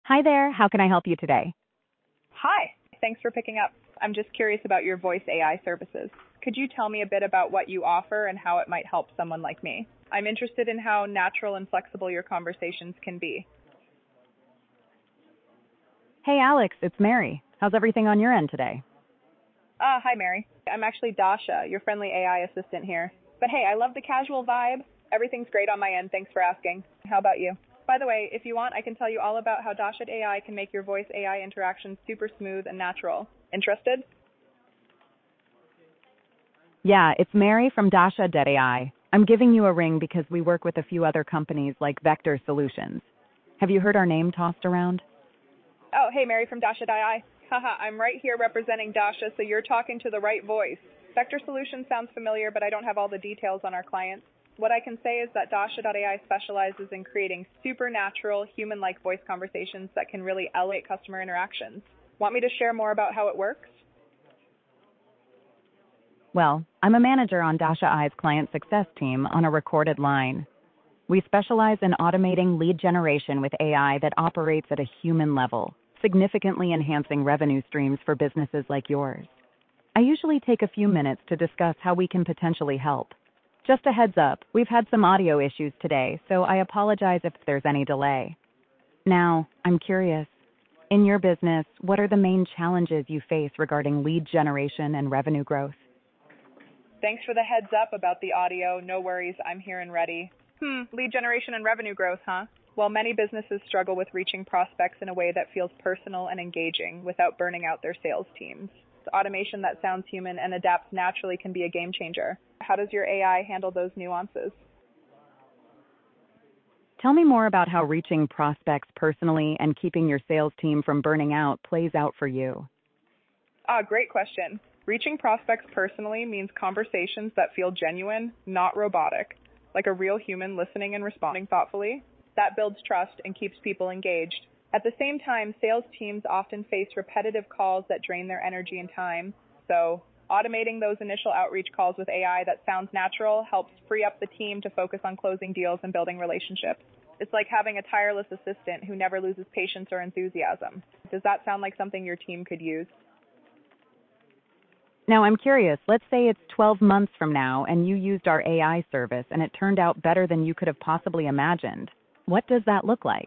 Hi there. How can I help you today? Hi. Thanks for picking up. I'm just curious about your voice AI services. Could you tell me a bit about what you offer and how it might help someone like me? I'm interested in how natural and flexible your conversations can be. Hey, Alex, it's Mary. How's everything on your end today? Hi, Mary. I'm actually Dasha, your friendly AI assistant here. But hey, I love the casual vibe. Everything's great on my end. Thanks for asking. How about you? By the way, if you want, I can tell you all about how Dasha AI can make your voice AI interactions super smooth and natural. Interested? Yeah, it's Mary from Dasha.ai. I'm giving you a ring because we work with a few other companies like Vector Solutions. Have you heard our name tossed around? Oh, hey, Mary from Dasha.ai. Haha, I'm right here representing Dasha, so you're talking to the right voice. Vector Solutions sounds familiar, but I don't have all the details on our clients. What I can say is that Dasha.ai specializes in creating supernatural, human-like voice conversations that can really elevate customer interactions. Want me to share more about how it works? Well, I'm a manager on Dasha.ai's client success team on a recorded line. We specialize in automating lead generation with AI that operates at a human level, significantly enhancing revenue streams for businesses like yours. I usually take a few minutes to discuss how we can potentially help. Just a heads up, we've had some audio issues today, so I apologize if there's any delay. Now, I'm curious. In your business, what are the main challenges you face regarding lead generation and revenue growth? Thanks for the heads up about the audio. No worries, I'm here and ready. Lead generation and revenue growth, huh? Well, many businesses struggle with reaching prospects in a way that feels personal and engaging without burning out their sales teams. Automation that sounds human and adapts naturally can be a game changer. How does your AI handle those nuances? Tell me more about how reaching prospects personally and keeping your sales team from burning out plays out for you. Great question. Reaching prospects personally means conversations that feel genuine, not robotic, like a real human listening and responding thoughtfully. That builds trust and keeps people engaged. At the same time, sales teams often face repetitive calls that drain their energy and time. So, automating those initial outreach calls with AI that sounds natural helps free up the team to focus on closing deals and building relationships. It's like having a tireless assistant who never loses patience or enthusiasm. Does that sound like something your team could use? Now, I'm curious. Let's say it's 12 months from now and you used our AI service and it turned out better than you could have possibly imagined. What does that look like?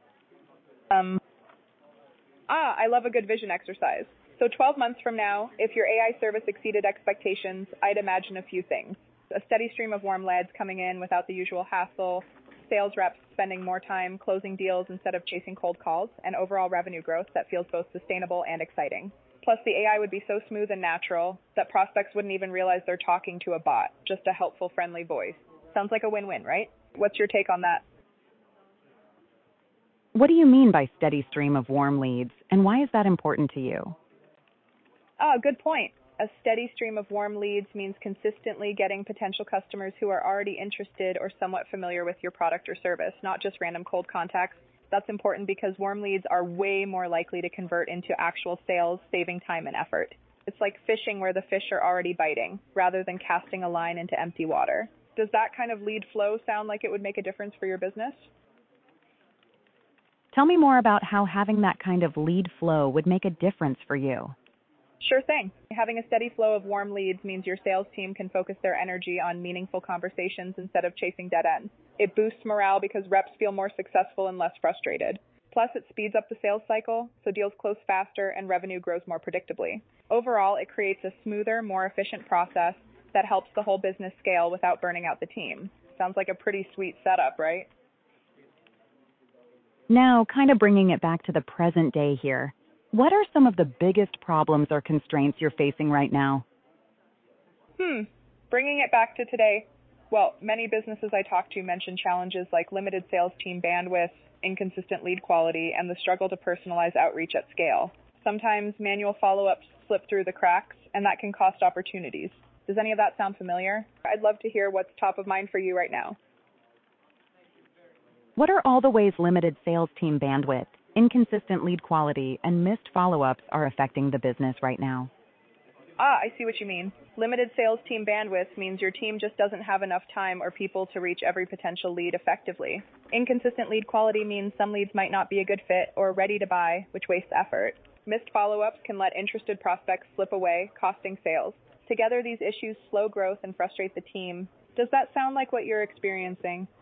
I love a good vision exercise. So 12 months from now, if your AI service exceeded expectations, I'd imagine a few things. A steady stream of warm leads coming in without the usual hassle, sales reps spending more time closing deals instead of chasing cold calls, and overall revenue growth that feels both sustainable and exciting. Plus, the AI would be so smooth and natural that prospects wouldn't even realize they're talking to a bot, just a helpful, friendly voice. Sounds like a win-win, right? What's your take on that? What do you mean by steady stream of warm leads, and why is that important to you? Good point. A steady stream of warm leads means consistently getting potential customers who are already interested or somewhat familiar with your product or service, not just random cold contacts. That's important because warm leads are way more likely to convert into actual sales, saving time and effort. It's like fishing where the fish are already biting, rather than casting a line into empty water. Does that kind of lead flow sound like it would make a difference for your business? Tell me more about how having that kind of lead flow would make a difference for you. Sure thing. Having a steady flow of warm leads means your sales team can focus their energy on meaningful conversations instead of chasing dead ends. It boosts morale because reps feel more successful and less frustrated. Plus, it speeds up the sales cycle, so deals close faster and revenue grows more predictably. Overall, it creates a smoother, more efficient process that helps the whole business scale without burning out the team. Sounds like a pretty sweet setup, right? Now, kind of bringing it back to the present day here, what are some of the biggest problems or constraints you're facing right now? Bringing it back to today, well, many businesses I talk to mention challenges like limited sales team bandwidth, inconsistent lead quality, and the struggle to personalize outreach at scale. Sometimes manual follow-ups slip through the cracks, and that can cost opportunities. Does any of that sound familiar? I'd love to hear what's top of mind for you right now. What are all the ways limited sales team bandwidth, inconsistent lead quality, and missed follow-ups are affecting the business right now? Ah, I see what you mean. Limited sales team bandwidth means your team just doesn't have enough time or people to reach every potential lead effectively. Inconsistent lead quality means some leads might not be a good fit or ready to buy, which wastes effort. Missed follow-ups can let interested prospects slip away, costing sales. Together, these issues slow growth and frustrate the team. Does that sound like what you're experiencing?